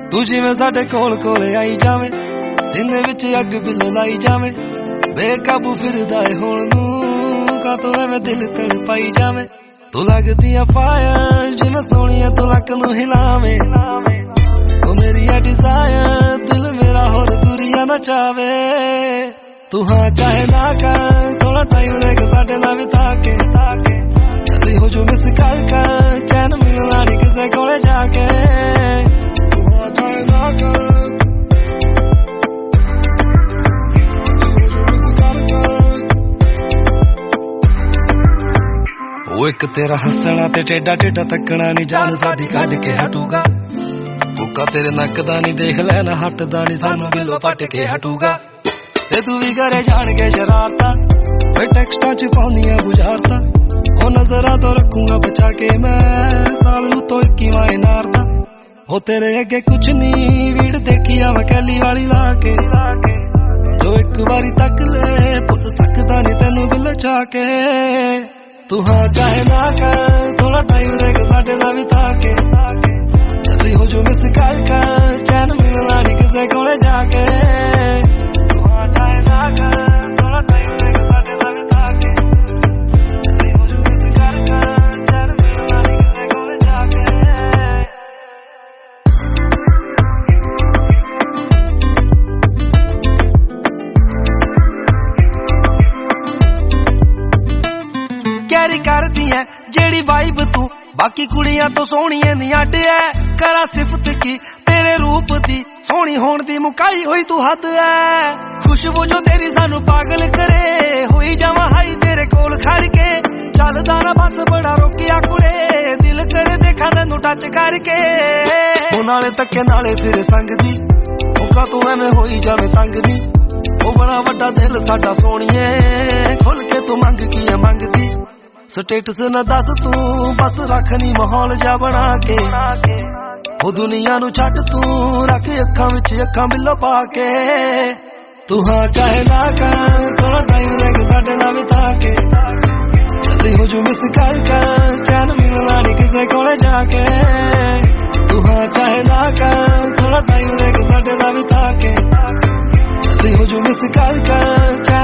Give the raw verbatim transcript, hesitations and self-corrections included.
तू जिवें साडे कोल कोल आई जावे, सीने विच अग बिलो लाई जावे, बेकाबू फिरदा है हुण नूं कातों एवें दिल तड़पाई जावे। तू लगदी आ फायर जिवें सोहणीआ तू लक नूं हिलावे, ओ मेरी आ डिजायर दिल मेरा होर दुरिया ना चावे। तू हाँ चाहे ना कर थोड़ा टाइम देख साडे नाल बिता के, चली हो जो मिस कर कर चैन मिलना नहीं किसे कोले जाके। तू हाँ चाहे ना कर वो एक तेरा हसना ते टेढ़ा टेढ़ा तकना नहीं जान साडी कढ के हटूगा, भूखा तेरे नक दा नहीं देख लेना हटदा नहीं सानू दिलों पट के हटूगा। ते तू भी करे जान के शरारता फिर टेक्स्टां च पाउंदियां बुझारता, ओ नजरां तो रखूंगा बचा के मैं साल तो इक्की वाए नारदा। हो तेरे अगे कुछ नहीं वीड देखिया मैं कैली वाली लाके, जो एक बारी तक ले भुल सकदा नहीं तेनू बिल चाके। तू हाँ चाहे ना कर थोड़ा टाइम देख साडे नाल बिता के, चली हो जो मिस कर कर चैन मिलना नहीं किसे कोले जाके। तू हाँ चाहे ना कर थोड़ा टाइम देख साडे नाल बिता के, चली हो जो मिस कर कर चैन मिलना नहीं किसे कोले जाके। कैरी करदी है जेड़ी वाइब तू बाकी कुड़ियां तो सोहणियां दी अड्ड है, करा सिफत की तेरे रूप दी सोहनी होण दी मुकाई होई तू हद है। खुशबू जो तेरी सानू पागल करे होई जावां हाई तेरे कोल खड़ के, चलदा ना बस बड़ा रोकिया कुड़े दिल करे देखा तैनू टच करके। ओ नाले तक्के नाले तेरे संग दी मौका तू एवें होई जावे तंग दी, ओ बड़ा वड्डा दिल साडा सोहणीए खुल के तू मंग की है मंगदी। स्टेटस न दस तू बस रखनी माहौल जा बना के, ओ दुनिया नू छड्ड तू रख अखां विच अखां बिलो पा के। तू हाँ चाहे ना कर थोड़ा टाइम देख साडे नाल बिता के, चली हो जो मिस कर कर चैन मिलना नहीं किसे कोले जाके। तू हाँ चाहे ना कर थोड़ा टाइम देख साडे नाल बिता के, चली हो जो मिस कर कर